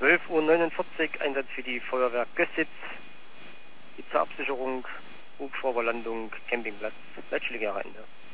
12:49 Uhr, Einsatz für die Feuerwehr Gössitz. Die zur Absicherung, Hubschrauberlandung, Campingplatz, Leitschlägerende.